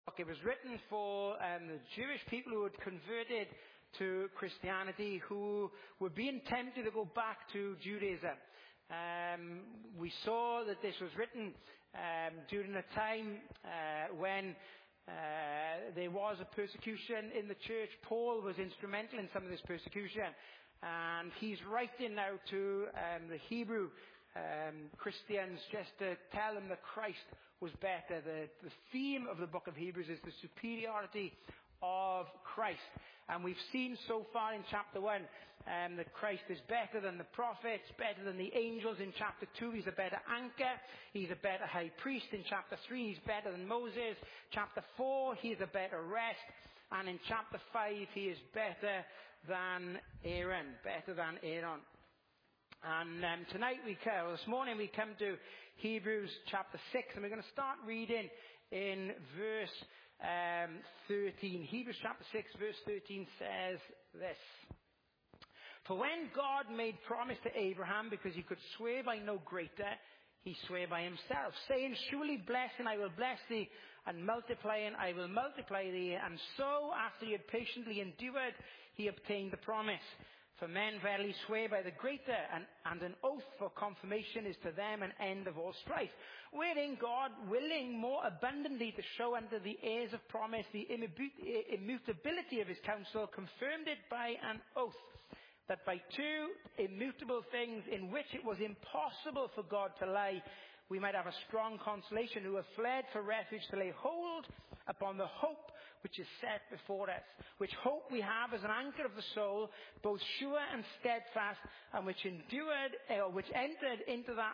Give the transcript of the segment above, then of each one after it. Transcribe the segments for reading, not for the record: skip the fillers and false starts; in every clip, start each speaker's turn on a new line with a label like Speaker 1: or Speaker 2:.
Speaker 1: It was written for the Jewish people who had converted to Christianity, who were being tempted to go back to Judaism. We saw that this was written during a time when there was a persecution in the church. Paul was instrumental in some of this persecution. And he's writing now to the Hebrew Christians just to tell them that Christ was better. The theme of the book of Hebrews is the superiority of Christ. And we've seen so far in chapter 1 that Christ is better than the prophets, better than the angels. In chapter 2, he's a better anchor. He's a better high priest. In chapter 3, he's better than Moses. Chapter 4, he's a better rest. And in chapter 5, he is better than Aaron. Better than Aaron. And this morning we come to Hebrews chapter 6, and we're going to start reading in verse 13. Hebrews chapter 6, verse 13 says this. For when God made promise to Abraham, because he could swear by no greater, he swore by himself, saying, surely blessing I will bless thee, and multiplying I will multiply thee. And so, after he had patiently endured, he obtained the promise. For men verily swear by the greater, and an oath for confirmation is to them an end of all strife. Wherein God, willing more abundantly to show unto the heirs of promise the immutability of his counsel, confirmed it by an oath, that by two immutable things in which it was impossible for God to lie, we might have a strong consolation, who have fled for refuge to lay hold upon the hope which is set before us, which hope we have as an anchor of the soul, both sure and steadfast, and which entered into that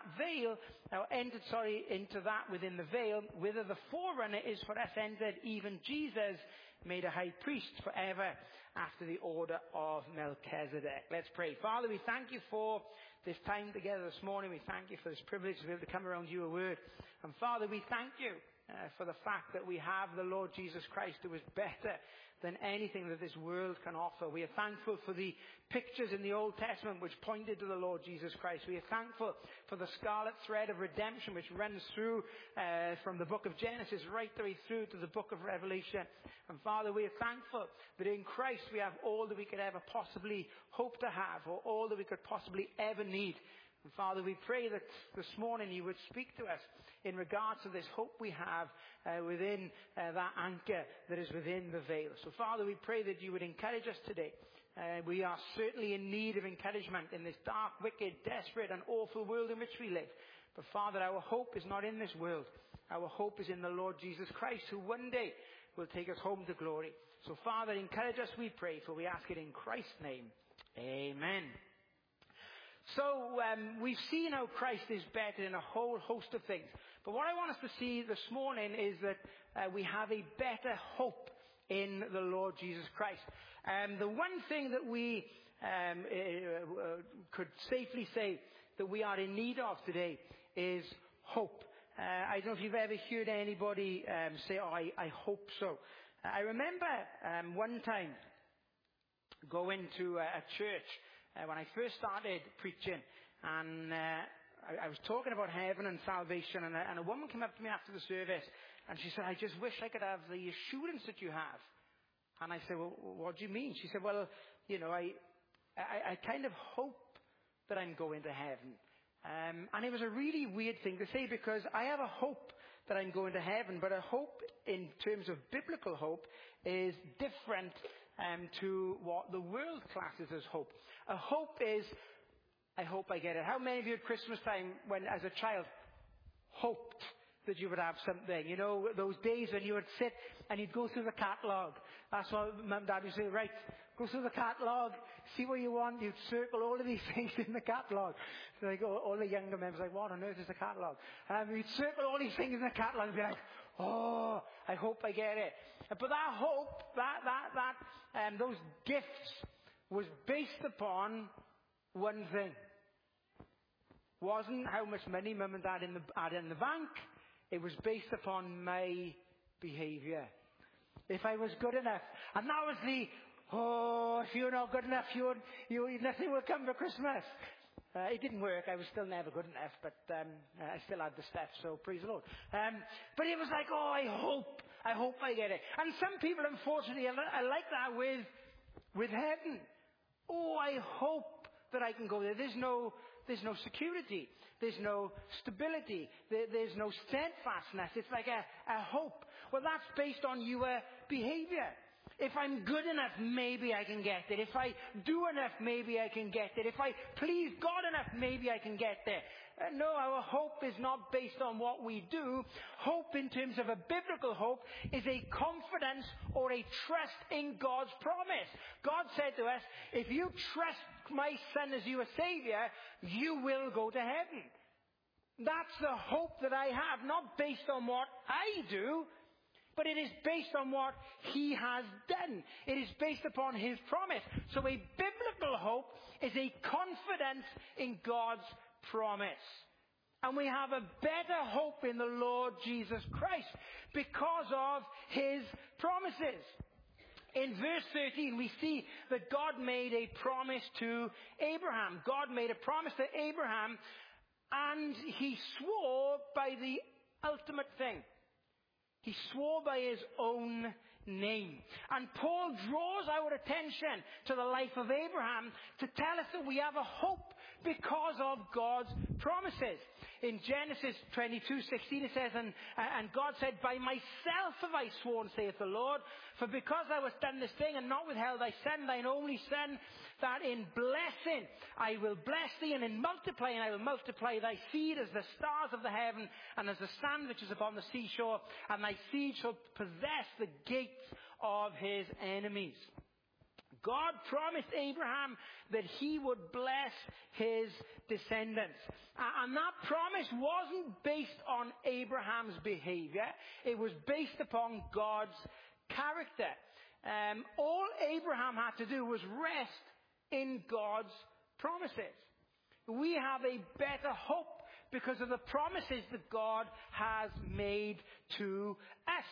Speaker 1: within the veil, whither the forerunner is for us entered, even Jesus, made a high priest forever, after the order of Melchizedek. Let's pray. Father, we thank you for this time together this morning. We thank you for this privilege to be able to come around your word. And Father, we thank you for the fact that we have the Lord Jesus Christ, who is better than anything that this world can offer. We are thankful for the pictures in the Old Testament which pointed to the Lord Jesus Christ. We are thankful for the scarlet thread of redemption which runs through from the book of Genesis right the way through to the book of Revelation. And Father, we are thankful that in Christ we have all that we could ever possibly hope to have, or all that we could possibly ever need. And Father, we pray that this morning you would speak to us in regards to this hope we have within that anchor that is within the veil. So Father, we pray that you would encourage us today. We are certainly in need of encouragement in this dark, wicked, desperate and awful world in which we live. But Father, our hope is not in this world. Our hope is in the Lord Jesus Christ, who one day will take us home to glory. So Father, encourage us, we pray, for we ask it in Christ's name. Amen. So we've seen how Christ is better in a whole host of things. But what I want us to see this morning is that we have a better hope in the Lord Jesus Christ. The one thing that we could safely say that we are in need of today is hope. I don't know if you've ever heard anybody say, oh, I hope so. I remember one time going to a church when I first started preaching, and I was talking about heaven and salvation, and a woman came up to me after the service, and she said, I just wish I could have the assurance that you have. And I said, well, what do you mean? She said, well, you know, I kind of hope that I'm going to heaven. And it was a really weird thing to say, because I have a hope that I'm going to heaven, but a hope in terms of biblical hope is different to what the world classes as hope. A hope is, I hope I get it. How many of you at Christmas time, when as a child, hoped that you would have something? You know, those days when you would sit and you'd go through the catalogue. That's what Mum and Dad would say, right, go through the catalogue, see what you want, you'd circle all of these things in the catalogue. So like, all the younger members like, what on earth is the catalogue? You'd circle all these things in the catalogue and be like, oh, I hope I get it. But that hope, those gifts was based upon one thing. Wasn't how much money Mum and Dad had in the bank. It was based upon my behaviour. If I was good enough. And that was if you're not good enough, nothing will come for Christmas. It didn't work. I was still never good enough, but I still had the stuff, so praise the Lord. But it was like, I I hope I get it. And some people, unfortunately, are like that with heaven. Oh, I hope that I can go there. There's no security. There's no stability. There's no steadfastness. It's like a hope. Well, that's based on your behavior. If I'm good enough, maybe I can get it. If I do enough, maybe I can get it. If I please God enough, maybe I can get there. No, our hope is not based on what we do. Hope in terms of a biblical hope is a confidence or a trust in God's promise. God said to us, if you trust my Son as your Savior, you will go to heaven. That's the hope that I have, not based on what I do, but it is based on what He has done. It is based upon His promise. So a biblical hope is a confidence in God's promise. And we have a better hope in the Lord Jesus Christ because of His promises. In verse 13, we see that God made a promise to Abraham. God made a promise to Abraham, and He swore by the ultimate thing. He swore by His own name. And Paul draws our attention to the life of Abraham to tell us that we have a hope because of God's promises. In Genesis 22:16 it says, and God said, by myself have I sworn, saith the Lord, for because thou hast done this thing and not withheld thy son, thine only son, that in blessing I will bless thee, and in multiplying I will multiply thy seed as the stars of the heaven, and as the sand which is upon the seashore, and thy seed shall possess the gates of his enemies. God promised Abraham that He would bless his descendants. And that promise wasn't based on Abraham's behavior. It was based upon God's character. All Abraham had to do was rest in God's promises. We have a better hope because of the promises that God has made to us.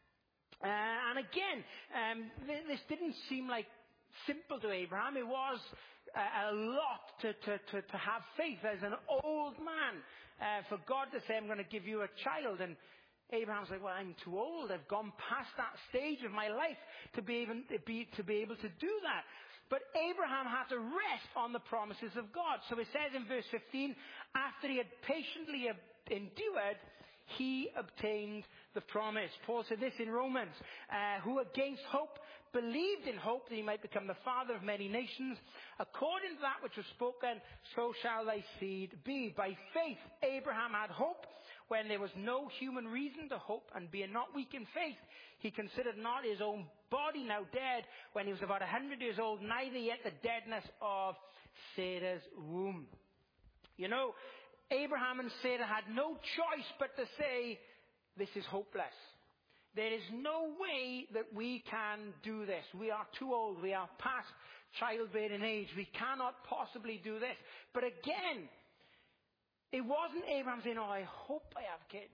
Speaker 1: And again, this didn't seem like simple to Abraham. It was a lot to have faith as an old man for God to say, I'm going to give you a child. And Abraham's like, well, I'm too old. I've gone past that stage of my life to be able to do that. But Abraham had to rest on the promises of God. So it says in verse 15, after he had patiently endured, he obtained the promise. Paul said this in Romans, who against hope believed in hope that he might become the father of many nations. According to that which was spoken, so shall thy seed be. By faith Abraham had hope when there was no human reason to hope, and being not weak in faith, he considered not his own body now dead, when he was about 100 years old, neither yet the deadness of Sarah's womb. You know, Abraham and Sarah had no choice but to say, this is hopeless. There is no way that we can do this. We are too old. We are past childbearing age. We cannot possibly do this. But again, it wasn't Abraham saying, oh, I hope I have kids.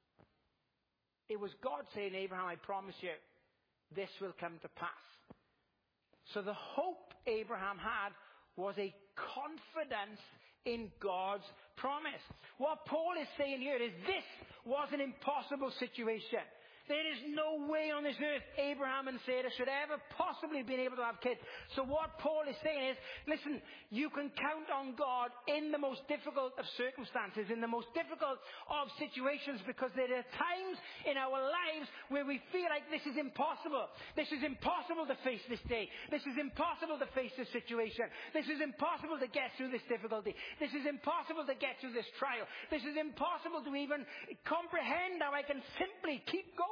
Speaker 1: It was God saying, Abraham, I promise you, this will come to pass. So the hope Abraham had was a confidence in God's promise. What Paul is saying here is this was an impossible situation. There is no way on this earth Abraham and Sarah should ever possibly have been able to have kids. So what Paul is saying is, listen, you can count on God in the most difficult of circumstances, in the most difficult of situations, because there are times in our lives where we feel like this is impossible. This is impossible to face this day. This is impossible to face this situation. This is impossible to get through this difficulty. This is impossible to get through this trial. This is impossible to even comprehend how I can simply keep going.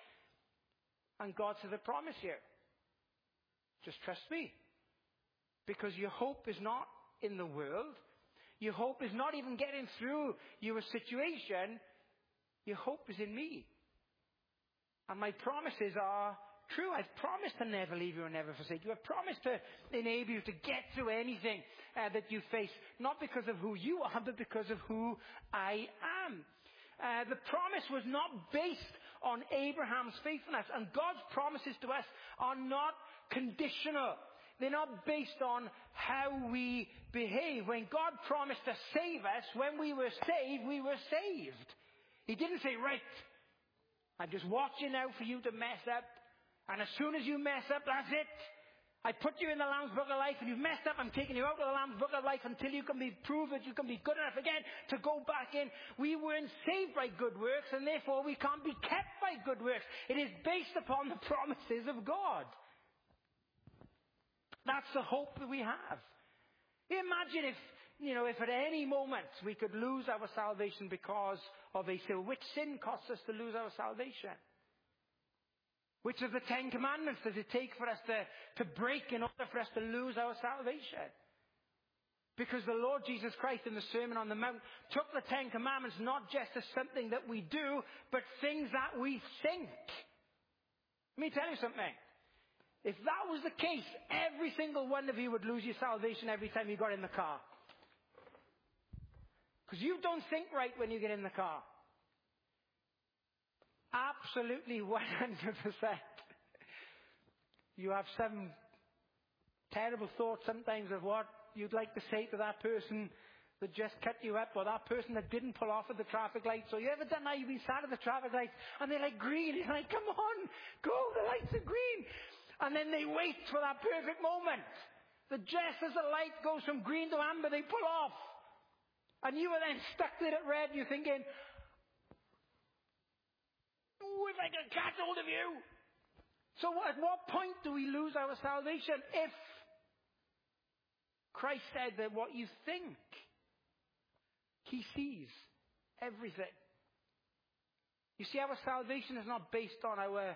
Speaker 1: And God says, I promise you, just trust me. Because your hope is not in the world. Your hope is not even getting through your situation. Your hope is in me. And my promises are true. I've promised to never leave you and never forsake you. I've promised to enable you to get through anything that you face. Not because of who you are, but because of who I am. The promise was not based on Abraham's faithfulness. And God's promises to us are not conditional. They're not based on how we behave. When God promised to save us, when we were saved, we were saved. He didn't say, right, I'm just watching out for you to mess up. And as soon as you mess up, that's it. I put you in the Lamb's Book of Life, and you've messed up. I'm taking you out of the Lamb's Book of Life until you can be proved that you can be good enough again to go back in. We weren't saved by good works, and therefore we can't be kept by good works. It is based upon the promises of God. That's the hope that we have. Imagine if at any moment we could lose our salvation because of a sin. Which sin costs us to lose our salvation? Which of the 10 Commandments does it take for us to break in order for us to lose our salvation? Because the Lord Jesus Christ in the Sermon on the Mount took the 10 Commandments not just as something that we do, but things that we think. Let me tell you something. If that was the case, every single one of you would lose your salvation every time you got in the car. Because you don't think right when you get in the car. Absolutely 100%. You have some terrible thoughts sometimes of what you'd like to say to that person that just cut you up, or that person that didn't pull off at the traffic light. So you ever done that? You've been sat at the traffic lights and they're like green. You're like, come on, go, the lights are green. And then they wait for that perfect moment. That just as the light goes from green to amber, they pull off. And you are then stuck there at red, you're thinking, if I can catch hold of you. So at what point do we lose our salvation? If Christ said that what you think, He sees everything. You see, our salvation is not based on our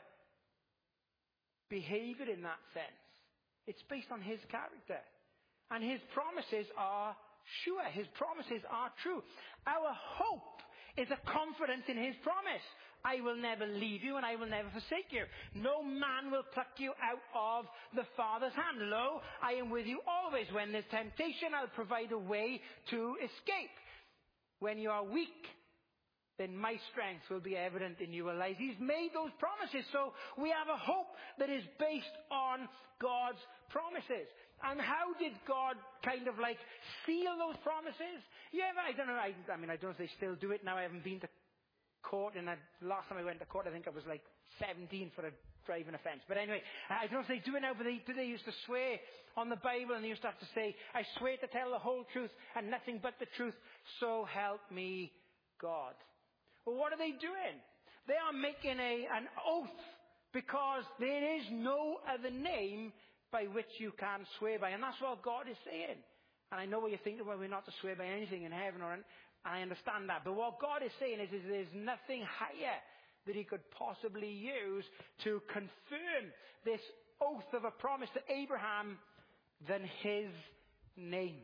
Speaker 1: behavior in that sense. It's based on His character. And His promises are sure. His promises are true. Our hope is a confidence in His promise. I will never leave you and I will never forsake you. No man will pluck you out of the Father's hand. Lo, I am with you always. When there's temptation, I'll provide a way to escape. When you are weak, then my strength will be evident in your lives. He's made those promises. So we have a hope that is based on God's promises. And how did God kind of like seal those promises? I don't know. I don't know if they still do it now. I haven't been to court, and last time I went to court, I think I was like 17 for a driving offence. But anyway, I don't know if they do it now, but they used to swear on the Bible, and they used to have to say, I swear to tell the whole truth and nothing but the truth, so help me God. Well, what are they doing? They are making an oath, because there is no other name by which you can swear by. And that's what God is saying. And I know what you're thinking, well, we're not to swear by anything in heaven, and I understand that. But what God is saying is there's nothing higher that He could possibly use to confirm this oath of a promise to Abraham than His name.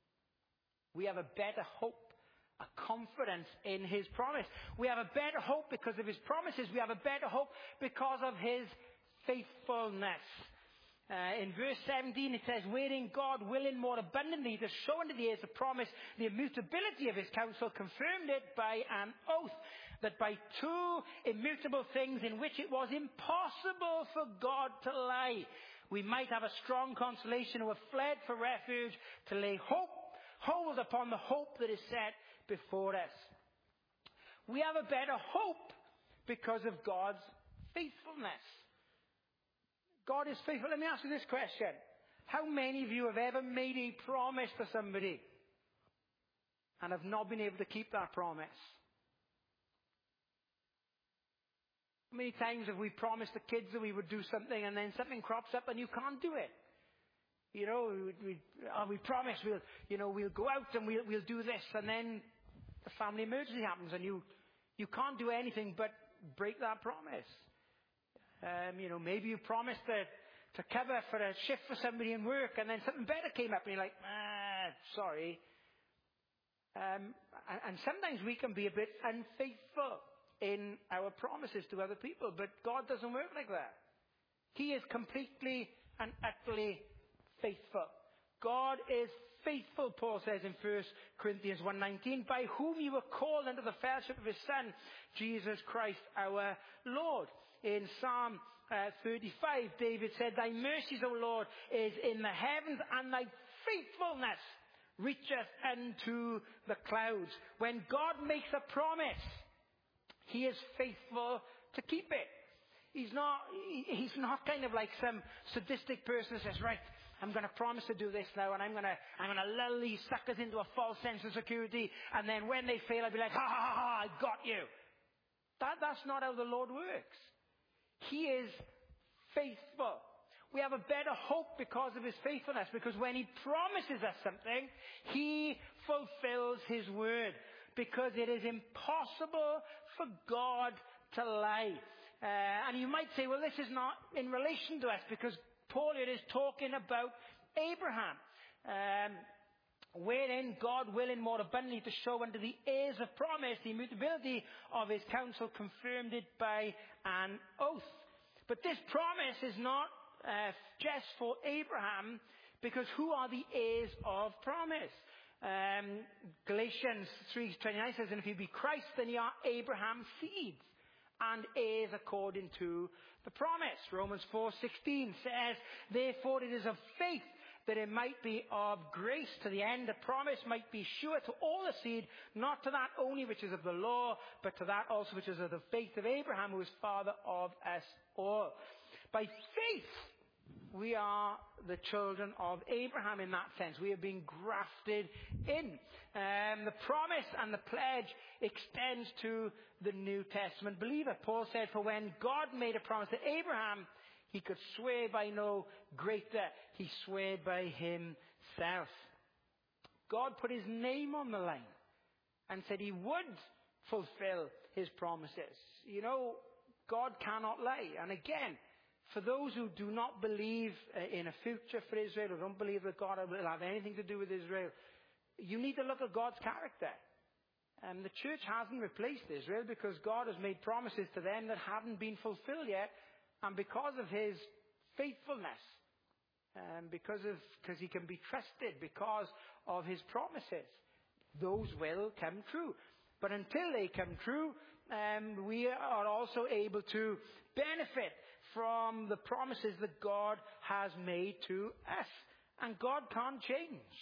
Speaker 1: We have a better hope, a confidence in His promise. We have a better hope because of His promises. We have a better hope because of His faithfulness. In verse 17 it says, wherein God, willing more abundantly to show unto the heirs of promise the immutability of His counsel, confirmed it by an oath, that by two immutable things in which it was impossible for God to lie, we might have a strong consolation who have fled for refuge, to lay hold upon the hope that is set before us. We have a better hope because of God's faithfulness. God is faithful. Let me ask you this question. How many of you have ever made a promise to somebody and have not been able to keep that promise? How many times have we promised the kids that we would do something, and then something crops up and you can't do it? We promise we'll go out and we'll do this, and then a family emergency happens and you can't do anything but break that promise. Maybe you promised to cover for a shift for somebody in work, and then something better came up and you're like, sorry. And sometimes we can be a bit unfaithful in our promises to other people, but God doesn't work like that. He is completely and utterly faithful. God is faithful, Paul says in 1 Corinthians 1:19, by whom you were called unto the fellowship of His Son, Jesus Christ our Lord. In Psalm 35, David said, thy mercies, O Lord, is in the heavens, and thy faithfulness reacheth unto the clouds. When God makes a promise, He is faithful to keep it. He's not kind of like some sadistic person who says, right, I'm going to promise to do this now, and I'm going to lull these suckers into a false sense of security, and then when they fail, I'll be like, ha, ha, ha, ha, I got you. That's not how the Lord works. He is faithful. We have a better hope because of his faithfulness, because when he promises us something, he fulfills his word, because it is impossible for God to lie. And you might say, well, this is not in relation to us, because Paul here is talking about Abraham, wherein God willing more abundantly to show unto the heirs of promise the immutability of his counsel, confirmed it by an oath. But this promise is not just for Abraham, because who are the heirs of promise? Galatians 3:29 says, and if you be Christ, then you are Abraham's seed, and heirs according to the promise. Romans 4:16 says, therefore it is of faith, that it might be of grace, to the end the promise might be sure to all the seed, not to that only which is of the law, but to that also which is of the faith of Abraham, who is father of us all. By faith, we are the children of Abraham in that sense. We are being grafted in. The promise and the pledge extends to the New Testament believer. Paul said, for when God made a promise to Abraham, he could swear by no greater. He swore by himself. God put his name on the line and said he would fulfill his promises. You know, God cannot lie. And again, for those who do not believe in a future for Israel, or don't believe that God will have anything to do with Israel, you need to look at God's character. The church hasn't replaced Israel, because God has made promises to them that haven't been fulfilled yet. And because of his faithfulness, because he can be trusted, because of his promises, those will come true. But until they come true, we are also able to benefit from the promises that God has made to us. And God can't change.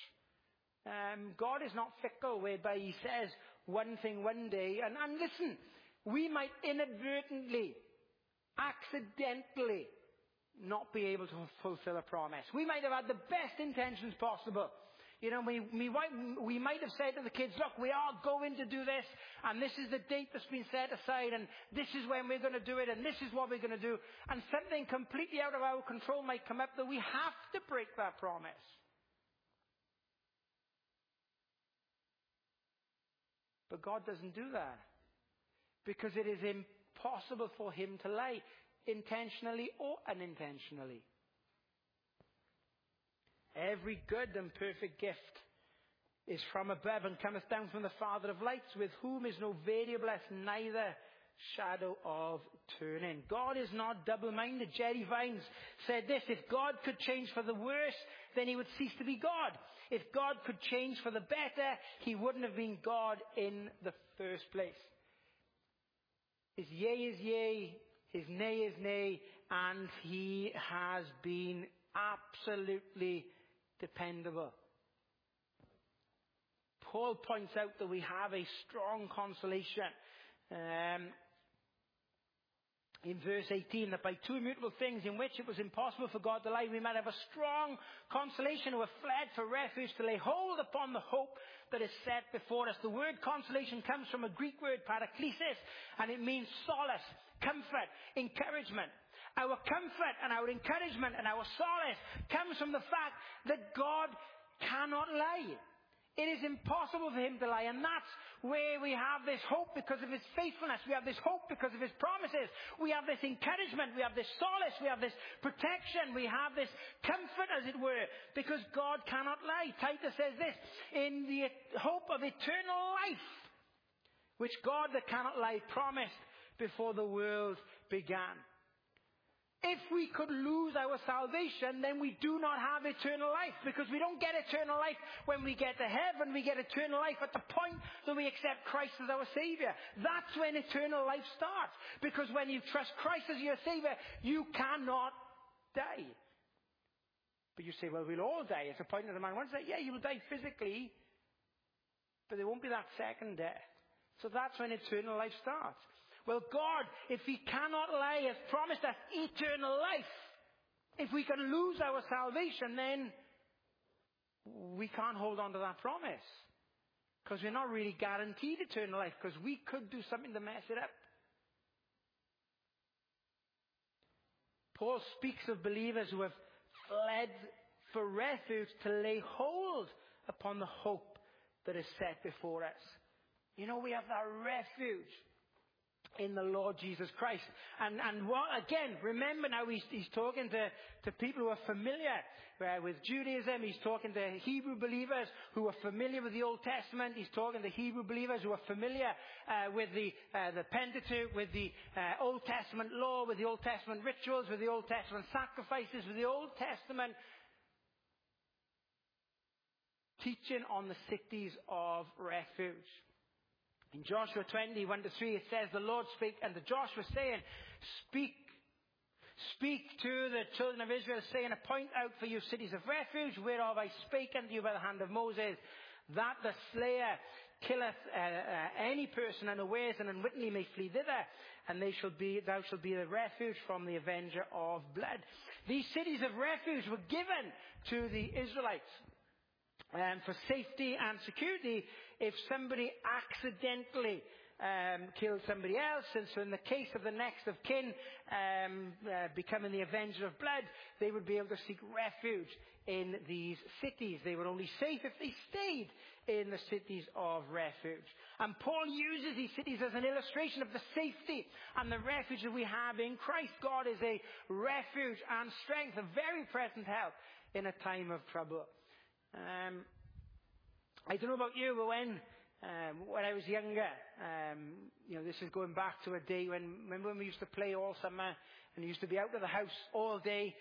Speaker 1: God is not fickle, whereby he says one thing one day. And listen, we might inadvertently, accidentally not be able to fulfill a promise. We might have had the best intentions possible. You know, we might have said to the kids, look, we are going to do this, and this is the date that's been set aside, and this is when we're going to do it, and this is what we're going to do. And something completely out of our control might come up that we have to break that promise. But God doesn't do that, because it is impossible for him to lie, intentionally or unintentionally. Every good and perfect gift is from above and cometh down from the Father of lights, with whom is no variableness, neither shadow of turning. God is not double-minded. Jerry Vines said this: if God could change for the worse, then he would cease to be God. If God could change for the better, he wouldn't have been God in the first place. His yea is yea, his nay is nay, and he has been absolutely dependable. Paul points out that we have a strong consolation. In verse 18, that by two immutable things in which it was impossible for God to lie, we might have a strong consolation who have fled for refuge to lay hold upon the hope that is set before us. The word consolation comes from a Greek word, paraklesis, and it means solace, comfort, encouragement. Our comfort and our encouragement and our solace comes from the fact that God cannot lie. It is impossible for him to lie, and that's where we have this hope because of his faithfulness. We have this hope because of his promises. We have this encouragement. We have this solace. We have this protection. We have this comfort, as it were, because God cannot lie. Titus says this: in the hope of eternal life, which God that cannot lie promised before the world began. If we could lose our salvation, then we do not have eternal life, because we don't get eternal life when we get to heaven. We get eternal life at the point that we accept Christ as our Savior. That's when eternal life starts, because when you trust Christ as your Savior, you cannot die. But you say, well, we'll all die. It's a point that the man once said, yeah, you will die physically, but there won't be that second death. So that's when eternal life starts. Well, God, if he cannot lie, has promised us eternal life. If we can lose our salvation, then we can't hold on to that promise. Because we're not really guaranteed eternal life, because we could do something to mess it up. Paul speaks of believers who have fled for refuge to lay hold upon the hope that is set before us. You know, we have that refuge in the Lord Jesus Christ. And what, again, remember now he's talking to people who are familiar with Judaism. He's talking to Hebrew believers who are familiar with the Old Testament. He's talking to Hebrew believers who are familiar with the Pentateuch, with the Old Testament law, with the Old Testament rituals, with the Old Testament sacrifices, with the Old Testament teaching on the cities of refuge. In Joshua 20, 1-3, it says, the Lord spake unto Joshua, saying, Speak to the children of Israel, saying, Appoint out for you cities of refuge, whereof I spake unto you by the hand of Moses, that the slayer killeth any person unawares and unwittingly may flee thither, and thou shalt be the refuge from the avenger of blood. These cities of refuge were given to the Israelites for safety and security if somebody accidentally killed somebody else. And so in the case of the next of kin becoming the avenger of blood, they would be able to seek refuge in these cities. They were only safe if they stayed in the cities of refuge. And Paul uses these cities as an illustration of the safety and the refuge that we have in Christ. God is a refuge and strength, a very present help in a time of trouble. I don't know about you, but when I was younger, this is going back to a day when we used to play all summer and you used to be out of the house all day.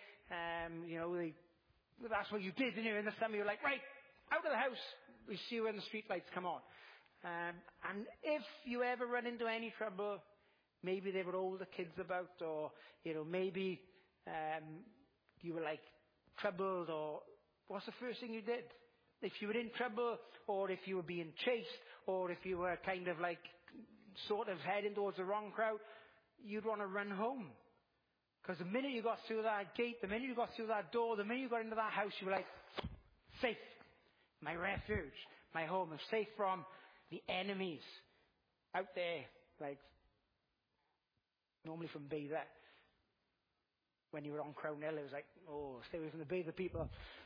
Speaker 1: That's what you did, didn't you? In the summer, you're like, right, out of the house. We see you when the street lights come on. And if you ever run into any trouble, maybe there were older kids about, or maybe you were like troubled, or what's the first thing you did? If you were in trouble, or if you were being chased, or if you were kind of like sort of heading towards the wrong crowd, you'd want to run home. Because the minute you got through that gate, the minute you got through that door, the minute you got into that house, you were like, safe. My refuge, my home. I'm safe from the enemies out there, like normally from Bather. When you were on Crown Hill, it was like, oh, stay away from the Bather people.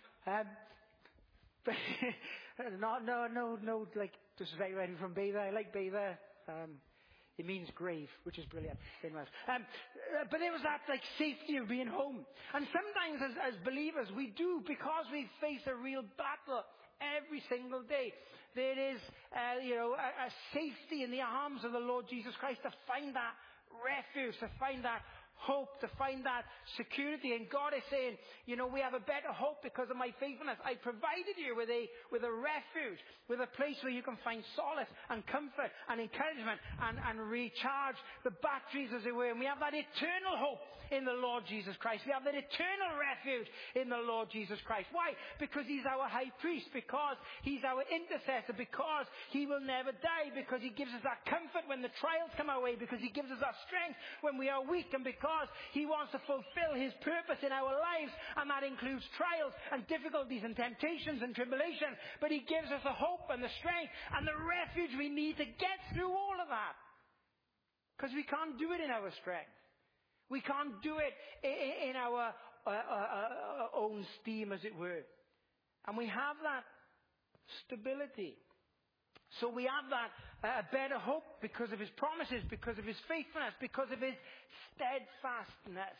Speaker 1: No, like, just very ready from Bather. I like Bather. It means grave, which is brilliant. But there was that, like, safety of being home. And sometimes as believers, we do, because we face a real battle every single day. There is, a safety in the arms of the Lord Jesus Christ to find that refuge, to find that hope, to find that security. And God is saying, we have a better hope because of my faithfulness. I provided you with a refuge, with a place where you can find solace and comfort and encouragement and recharge the batteries, as it were. And we have that eternal hope in the Lord Jesus Christ. We have that eternal refuge in the Lord Jesus Christ. Why? Because he's our high priest, because he's our intercessor, because he will never die, because he gives us that comfort when the trials come our way, because he gives us that strength when we are weak, and because he wants to fulfill his purpose in our lives, and that includes trials and difficulties and temptations and tribulation. But he gives us the hope and the strength and the refuge we need to get through all of that. Because we can't do it in our strength. We can't do it in our own steam, as it were. And we have that stability. So we have that a better hope because of his promises, because of his faithfulness, because of his steadfastness.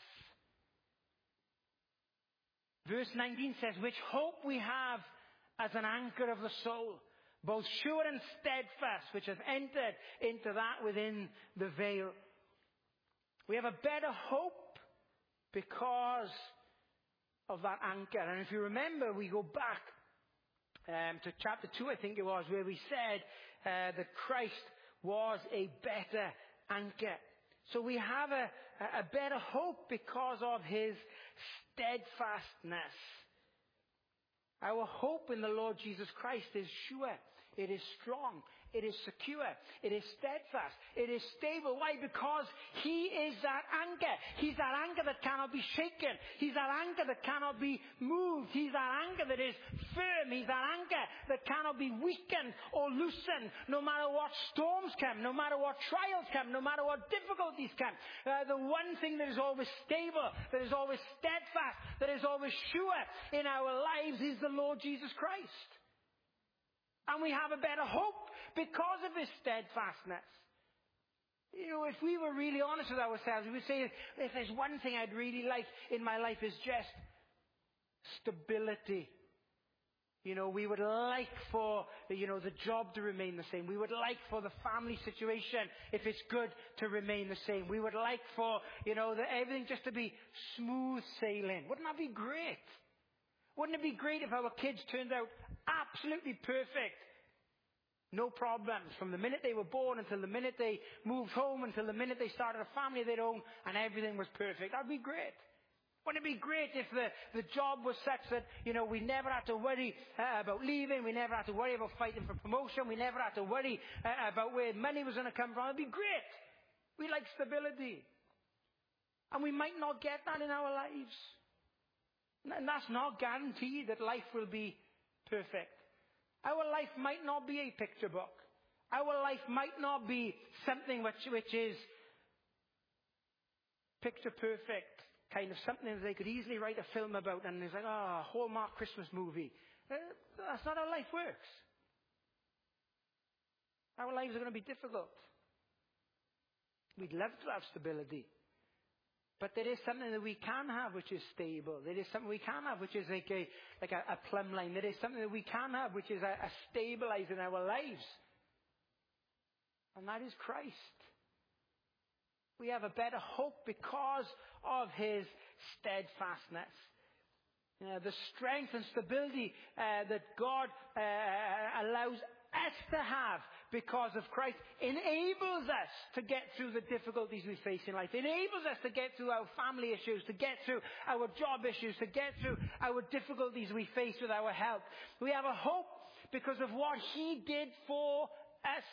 Speaker 1: Verse 19 says, which hope we have as an anchor of the soul, both sure and steadfast, which have entered into that within the veil. We have a better hope because of that anchor. And if you remember, we go back to chapter 2, I think it was, where we said that Christ was a better anchor. So we have a better hope because of his steadfastness. Our hope in the Lord Jesus Christ is sure. It is strong. It is secure. It is steadfast. It is stable. Why? Because he is that anchor. He's that anchor that cannot be shaken. He's that anchor that cannot be moved. He's that anchor that is firm. He's that anchor that cannot be weakened or loosened no matter what storms come, no matter what trials come, no matter what difficulties come. The one thing that is always stable, that is always steadfast, that is always sure in our lives is the Lord Jesus Christ. And we have a better hope because of his steadfastness. You know, if we were really honest with ourselves, we would say, if there's one thing I'd really like in my life is just stability. You know, we would like for, the job to remain the same. We would like for the family situation, if it's good, to remain the same. We would like for, everything just to be smooth sailing. Wouldn't that be great? Wouldn't it be great if our kids turned out absolutely perfect? No problems. From the minute they were born until the minute they moved home, until the minute they started a family of their own, and everything was perfect. That'd be great. Wouldn't it be great if the job was such that, we never had to worry about leaving, we never had to worry about fighting for promotion, we never had to worry about where money was going to come from? It'd be great. We like stability. And we might not get that in our lives. And that's not guaranteed that life will be perfect. Our life might not be a picture book. Our life might not be something which is picture perfect, kind of something that they could easily write a film about and it's like, Hallmark Christmas movie. That's not how life works. Our lives are going to be difficult. We'd love to have stability. But there is something that we can have which is stable. There is something we can have which is like a plumb line. There is something that we can have which is a stabilizer in our lives. And that is Christ. We have a better hope because of his steadfastness. The strength and stability that God allows us to have because of Christ enables us to get through the difficulties we face in life. Enables us to get through our family issues, to get through our job issues, to get through our difficulties we face with our health. We have a hope because of what he did for us.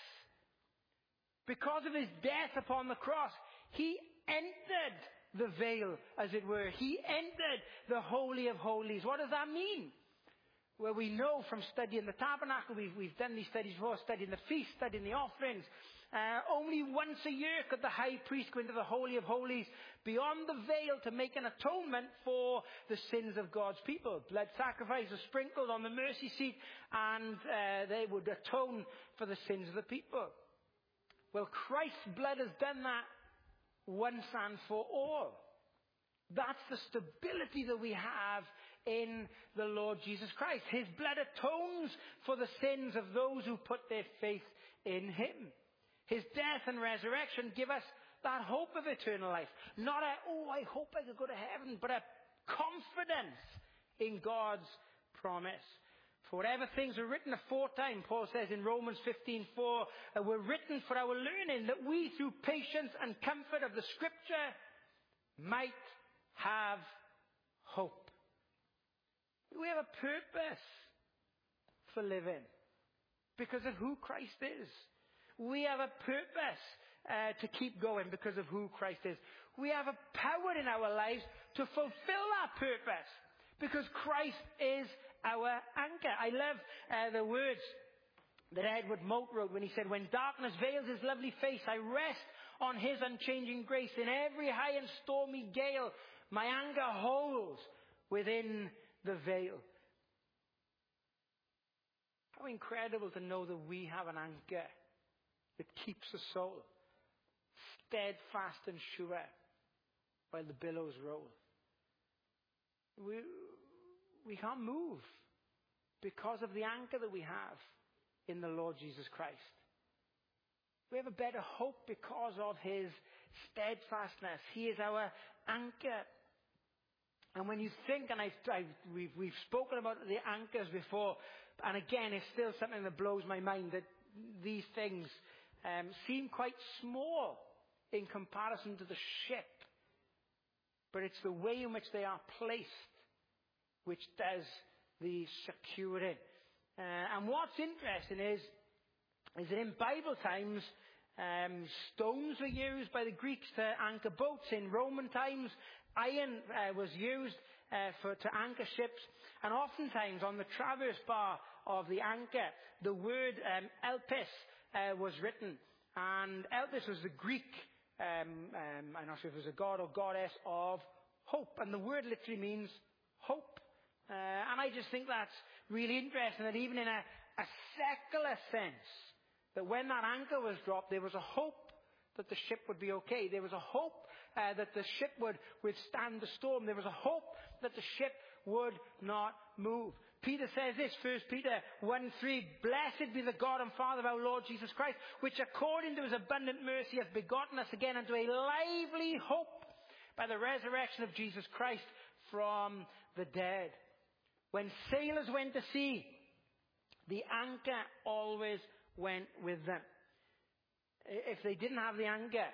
Speaker 1: Because of his death upon the cross, he entered the veil, as it were. He entered the Holy of Holies. What does that mean? Well, we know from studying the tabernacle, we've done these studies before, studying the feast, studying the offerings. Only once a year could the high priest go into the Holy of Holies beyond the veil to make an atonement for the sins of God's people. Blood sacrifice was sprinkled on the mercy seat and they would atone for the sins of the people. Well, Christ's blood has done that once and for all. That's the stability that we have in the Lord Jesus Christ. His blood atones for the sins of those who put their faith in him. His death and resurrection give us that hope of eternal life. Not I hope I could go to heaven, but a confidence in God's promise. For whatever things are written aforetime, Paul says in Romans 15:4, were written for our learning, that we through patience and comfort of the Scripture might have hope. We have a purpose for living because of who Christ is. We have a purpose to keep going because of who Christ is. We have a power in our lives to fulfill that purpose because Christ is our anchor. I love the words that Edward Mote wrote when he said, when darkness veils his lovely face, I rest on his unchanging grace. In every high and stormy gale, my anchor holds within the veil. How incredible to know that we have an anchor that keeps the soul steadfast and sure while the billows roll. We can't move because of the anchor that we have in the Lord Jesus Christ. We have a better hope because of his steadfastness. He is our anchor. And when you think, and we've spoken about the anchors before, and again, it's still something that blows my mind that these things seem quite small in comparison to the ship. But it's the way in which they are placed which does the securing. And what's interesting is is that in Bible times, stones were used by the Greeks to anchor boats. In Roman times, iron was used to anchor ships. And oftentimes on the traverse bar of the anchor, the word elpis was written. And elpis was the Greek, I'm not sure if it was a god or goddess, of hope. And the word literally means hope. And I just think that's really interesting, that even in a secular sense, that when that anchor was dropped, there was a hope that the ship would be okay. There was a hope that the ship would withstand the storm. There was a hope that the ship would not move. Peter says this, 1 Peter 1:3, "Blessed be the God and Father of our Lord Jesus Christ, which according to his abundant mercy hath begotten us again unto a lively hope by the resurrection of Jesus Christ from the dead." When sailors went to sea, the anchor always went with them. If they didn't have the anchor,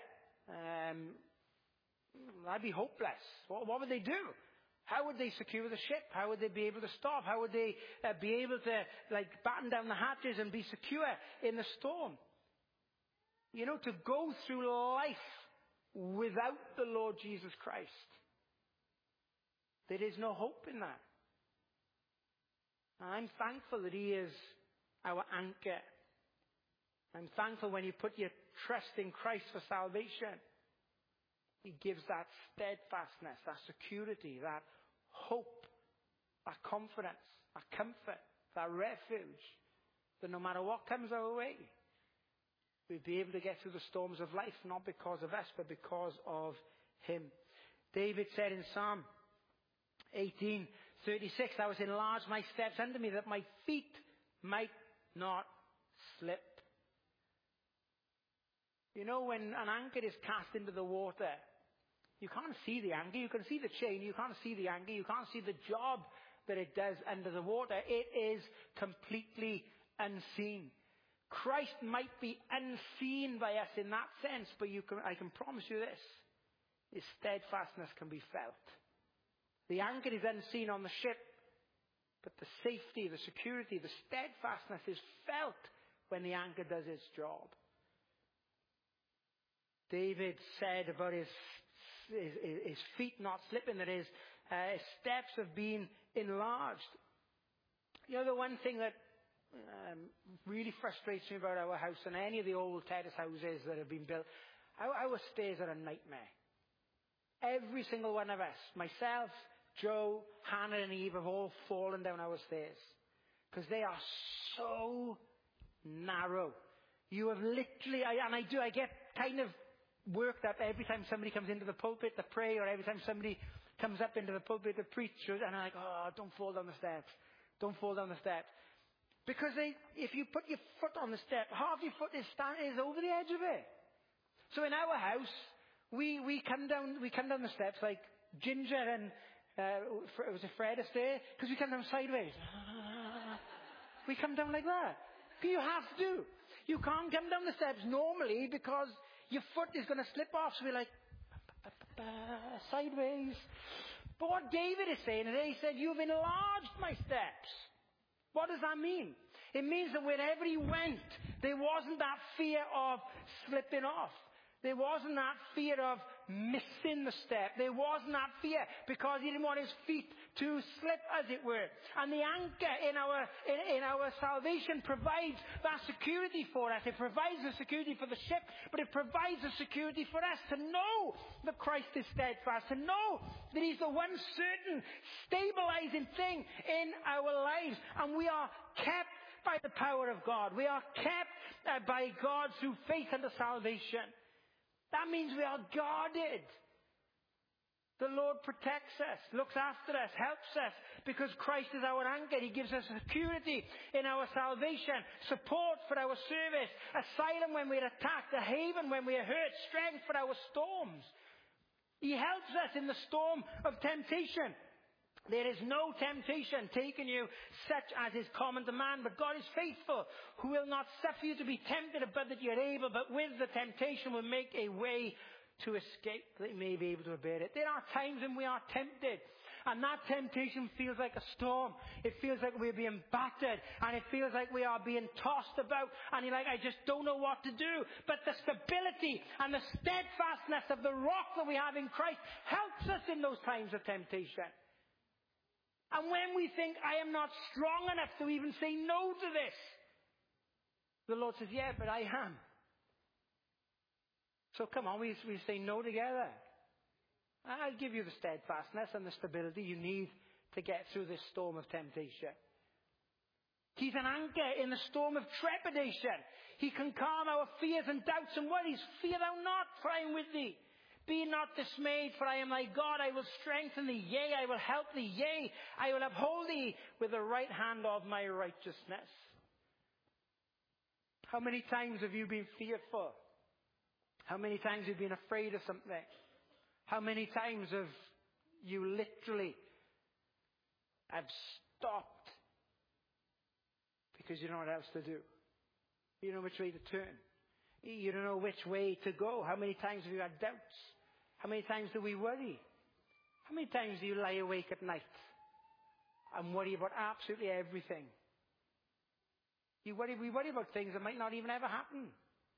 Speaker 1: that'd be hopeless. What would they do? How would they secure the ship? How would they be able to stop? How would they be able to batten down the hatches and be secure in the storm? You know, to go through life without the Lord Jesus Christ, there is no hope in that. And I'm thankful that he is our anchor. I'm thankful when you put your trust in Christ for salvation. He gives that steadfastness, that security, that hope, that confidence, that comfort, that refuge, that no matter what comes our way, we'll be able to get through the storms of life, not because of us, but because of him. David said in Psalm 18:36, "Thou hast enlarged my steps under me, that my feet might not slip." You know, when an anchor is cast into the water, you can't see the anchor. You can see the chain. You can't see the anchor. You can't see the job that it does under the water. It is completely unseen. Christ might be unseen by us in that sense, but I can promise you this: his steadfastness can be felt. The anchor is unseen on the ship, but the safety, the security, the steadfastness is felt when the anchor does its job. David said about his feet not slipping, that his steps have been enlarged. You know, the one thing that really frustrates me about our house and any of the old terrace houses that have been built, our stairs are a nightmare. Every single one of us, myself, Joe, Hannah and Eve, have all fallen down our stairs because they are so narrow. You have literally, I get kind of worked up every time somebody comes into the pulpit to pray, or every time somebody comes up into the pulpit to preach, and I'm like, "Oh, don't fall down the steps. Don't fall down the steps." Because if you put your foot on the step, half your foot is over the edge of it. So in our house, we come down the steps like Ginger and it was a Fred Astaire, because we come down sideways. We come down like that. You have to. You can't come down the steps normally because your foot is going to slip off. So we're like, sideways. But what David is saying today, he said, "You've enlarged my steps." What does that mean? It means that wherever he went, there wasn't that fear of slipping off. There wasn't that fear of missing the step. There wasn't that fear because he didn't want his feet to slip, as it were. And the anchor in our salvation provides that security for us. It provides the security for the ship, but it provides the security for us to know that Christ is steadfast, to know that he's the one certain stabilizing thing in our lives. And we are kept by the power of God. We are kept by God through faith unto salvation. That means we are guarded. The Lord protects us, looks after us, helps us, because Christ is our anchor. He gives us security in our salvation, support for our service, asylum when we're attacked, a haven when we are hurt, strength for our storms. He helps us in the storm of temptation. There is no temptation taken you such as is common to man, but God is faithful, who will not suffer you to be tempted above that you're able, but with the temptation will make a way to escape, that you may be able to bear it. There are times when we are tempted, And that temptation feels like a storm. It feels like we're being battered. And it feels like we are being tossed about. And you're like, I just don't know what to do. But the stability and the steadfastness of the rock that we have in Christ helps us in those times of temptation. And when we think, I am not strong enough to even say no to this, the Lord says, yeah, but I am. So come on, we say no together. I'll give you the steadfastness and the stability you need to get through this storm of temptation. He's an anchor in the storm of trepidation. He can calm our fears and doubts and worries. Fear thou not, for I am with thee. Be not dismayed, for I am thy God. I will strengthen thee. Yea, I will help thee. Yea, I will uphold thee with the right hand of my righteousness. How many times have you been fearful? How many times have you been afraid of something? How many times have you literally have stopped because you don't know what else to do? You don't know which way to turn. You don't know which way to go. How many times have you had doubts? How many times do we worry? How many times do you lie awake at night and worry about absolutely everything? We worry about things that might not even ever happen.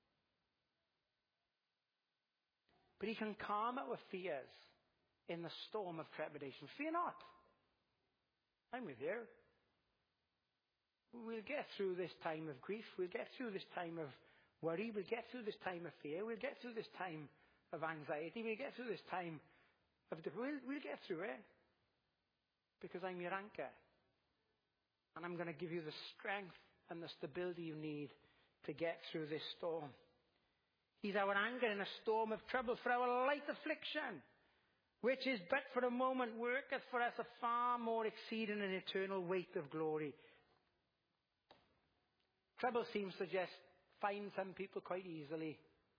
Speaker 1: But he can calm our fears in the storm of trepidation. Fear not. I'm with you. We'll get through this time of grief. We'll get through this time of worry. We'll get through this time of fear. We'll get through this time of anxiety. We'll get through this time of... We'll get through it. Because I'm your anchor. And I'm going to give you the strength and the stability you need to get through this storm. He's our anchor in a storm of trouble, for our light affliction, which is but for a moment, worketh for us a far more exceeding and eternal weight of glory. Trouble seems to just find some people quite easily.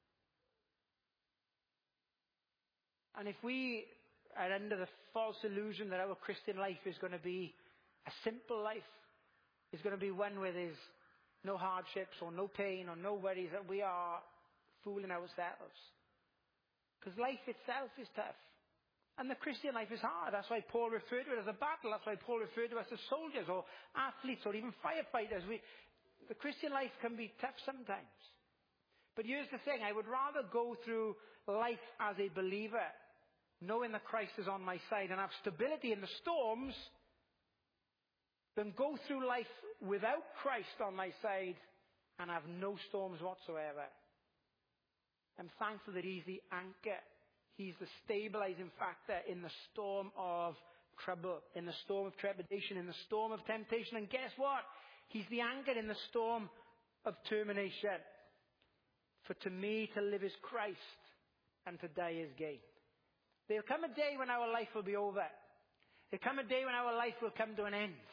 Speaker 1: And if we are under the false illusion that our Christian life is going to be a simple life, is going to be one where there's no hardships or no pain or no worries, that we are fooling ourselves. Because life itself is tough. And the Christian life is hard. That's why Paul referred to it as a battle. That's why Paul referred to us as soldiers or athletes or even firefighters. The Christian life can be tough sometimes. But here's the thing. I would rather go through life as a believer, knowing that Christ is on my side and have stability in the storms, than go through life without Christ on my side and have no storms whatsoever. I'm thankful that he's the anchor. He's the stabilizing factor in the storm of trouble, in the storm of trepidation, in the storm of temptation. And guess what? He's the anchor in the storm of termination. For to me to live is Christ and to die is gain. There'll come a day when our life will be over. There'll come a day when our life will come to an end.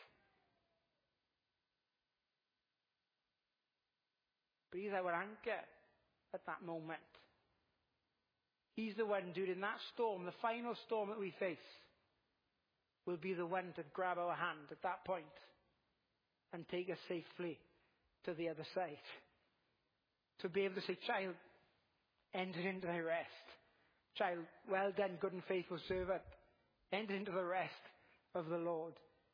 Speaker 1: But he's our anchor at that moment. He's the one during that storm, the final storm that we face, will be the one to grab our hand at that point and take us safely to the other side. To be able to say, child, enter into thy rest. Child, well done, good and faithful servant. Enter into the rest of the Lord.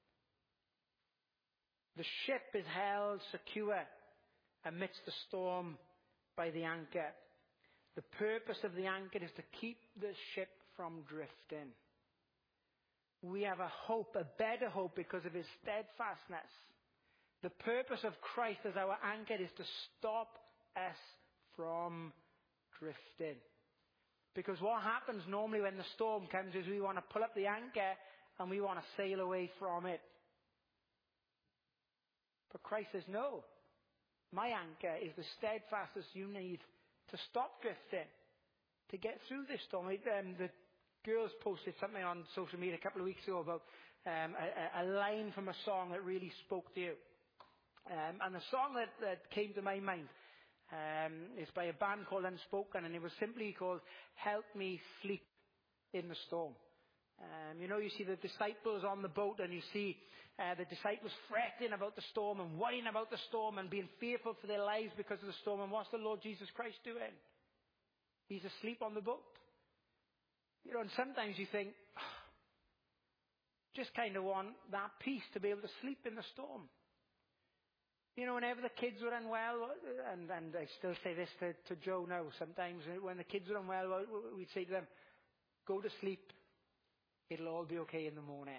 Speaker 1: The ship is held secure amidst the storm by the anchor. The purpose of the anchor is to keep the ship from drifting. We have a hope, a better hope, because of his steadfastness. The purpose of Christ as our anchor is to stop us from drifting. Because what happens normally when the storm comes is we want to pull up the anchor and we want to sail away from it. But Christ says, no. My anchor is the steadfastness you need to stop drifting, to get through this storm. The girls posted something on social media a couple of weeks ago about a line from a song that really spoke to you. And the song that came to my mind is by a band called Unspoken, and it was simply called Help Me Sleep in the Storm. You see the disciples on the boat, and you see the disciples fretting about the storm and worrying about the storm and being fearful for their lives because of the storm. And what's the Lord Jesus Christ doing? He's asleep on the boat. And sometimes you think, just kind of want that peace to be able to sleep in the storm. You know, whenever the kids were unwell, and I still say this to Joe now, sometimes when the kids were unwell, we'd say to them, go to sleep. It'll all be okay in the morning.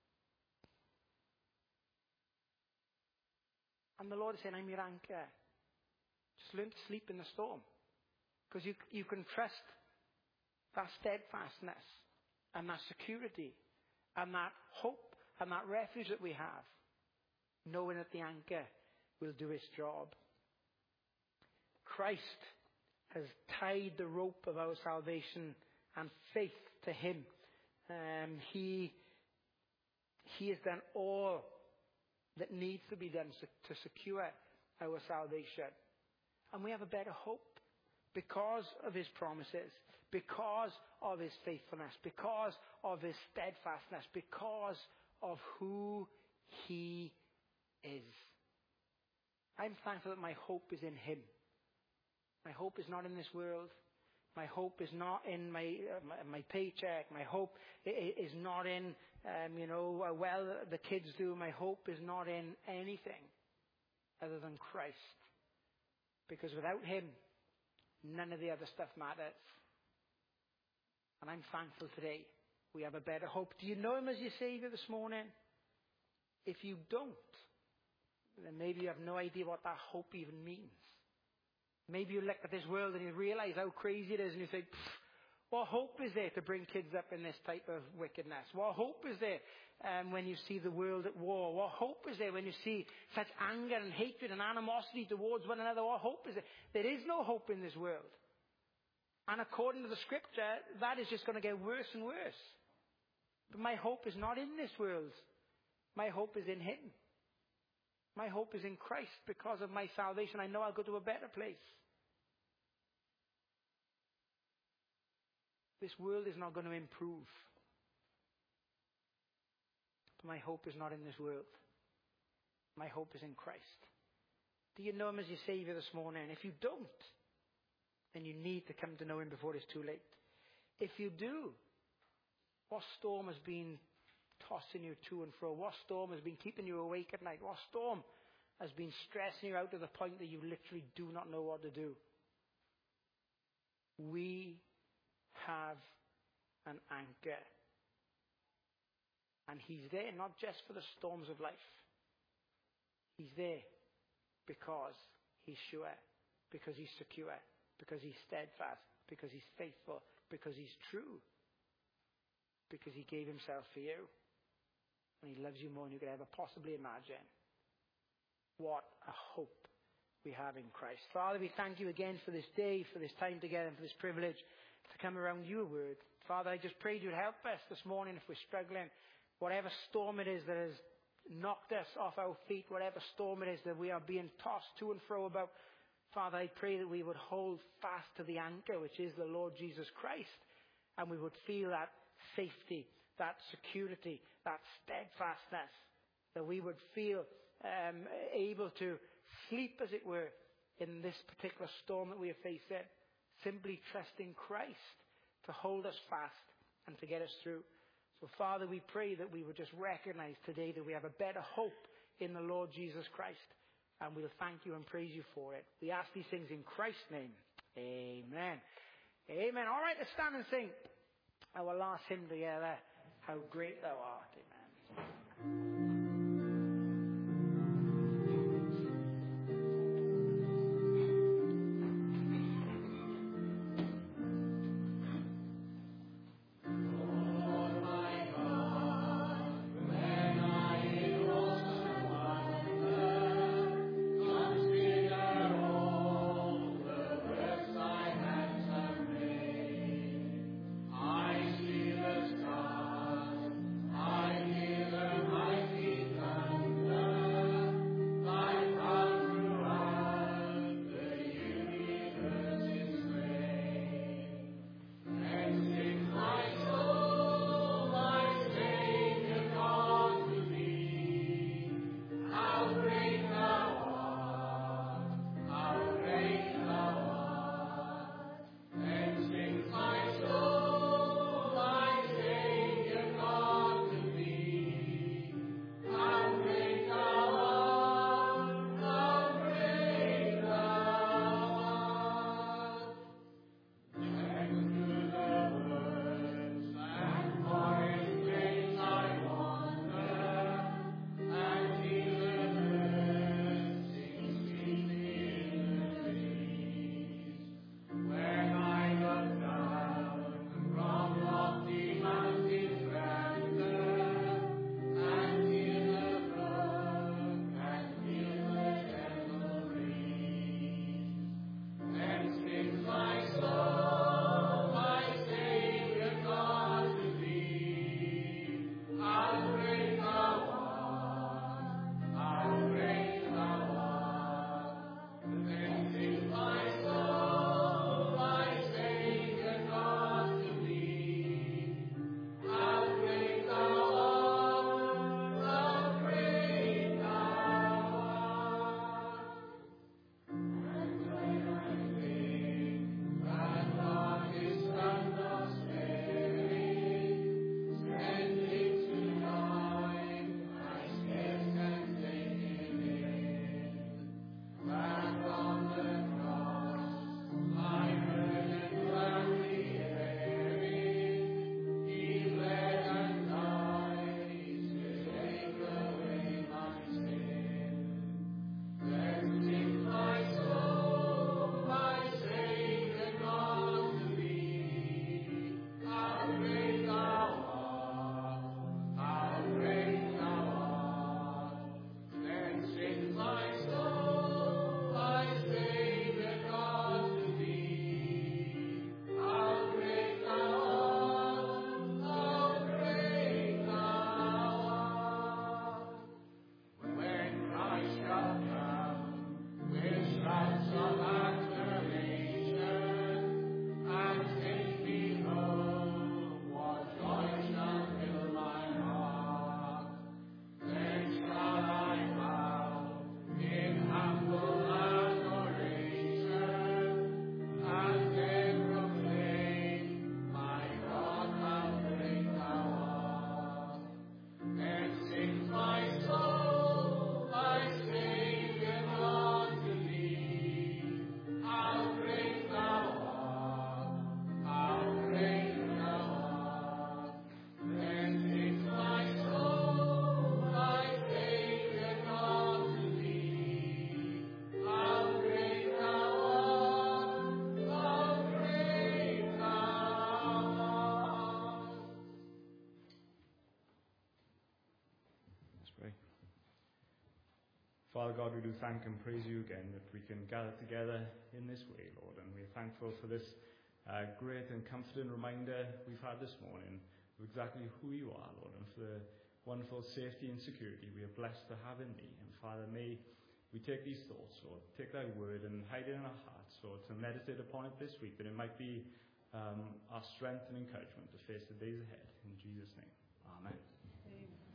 Speaker 1: And the Lord is saying, I'm your anchor. Just learn to sleep in the storm. Because you can trust that steadfastness and that security and that hope and that refuge that we have, knowing that the anchor will do its job. Christ has tied the rope of our salvation and faith to him. He has done all that needs to be done to secure our salvation. And we have a better hope because of his promises, because of his faithfulness, because of his steadfastness, because of who he is. I'm thankful that my hope is in him. My hope is not in this world. My hope is not in my paycheck. My hope is not in, how well the kids do. My hope is not in anything other than Christ. Because without him, none of the other stuff matters. And I'm thankful today we have a better hope. Do you know him as your Savior this morning? If you don't, then maybe you have no idea what that hope even means. Maybe you look at this world and you realize how crazy it is and you think, what hope is there to bring kids up in this type of wickedness? What hope is there when you see the world at war? What hope is there when you see such anger and hatred and animosity towards one another? What hope is there? There is no hope in this world. And according to the scripture, that is just going to get worse and worse. But my hope is not in this world. My hope is in him. My hope is in Christ. Because of my salvation, I know I'll go to a better place. This world is not going to improve. But my hope is not in this world. My hope is in Christ. Do you know him as your Savior this morning? If you don't, then you need to come to know him before it's too late. If you do, what storm has been tossing you to and fro? What storm has been keeping you awake at night? What storm has been stressing you out to the point that you literally do not know what to do? We have an anchor. And he's there not just for the storms of life. He's there because he's sure, because he's secure, because he's steadfast, because he's faithful, because he's true, because he gave himself for you. And he loves you more than you could ever possibly imagine. What a hope we have in Christ. Father, we thank you again for this day, for this time together, and for this privilege to come around your word. Father, I just pray you'd help us this morning if we're struggling. Whatever storm it is that has knocked us off our feet, whatever storm it is that we are being tossed to and fro about, Father, I pray that we would hold fast to the anchor, which is the Lord Jesus Christ, and we would feel that safety, that security, that steadfastness, that we would feel able to sleep, as it were, in this particular storm that we are facing, simply trusting Christ to hold us fast and to get us through. So, Father, we pray that we would just recognize today that we have a better hope in the Lord Jesus Christ, and we'll thank you and praise you for it. We ask these things in Christ's name. Amen. Amen. All right, let's stand and sing our last hymn together. How great thou art. Amen.
Speaker 2: I hear the Father God, we do thank and praise you again that we can gather together in this way, Lord, and we're thankful for this great and comforting reminder we've had this morning of exactly who you are, Lord, and for the wonderful safety and security we are blessed to have in thee. And Father, may we take these thoughts, Lord, take thy word and hide it in our hearts, Lord, to meditate upon it this week, that it might be our strength and encouragement to face the days ahead. In Jesus' name, amen.
Speaker 3: Amen.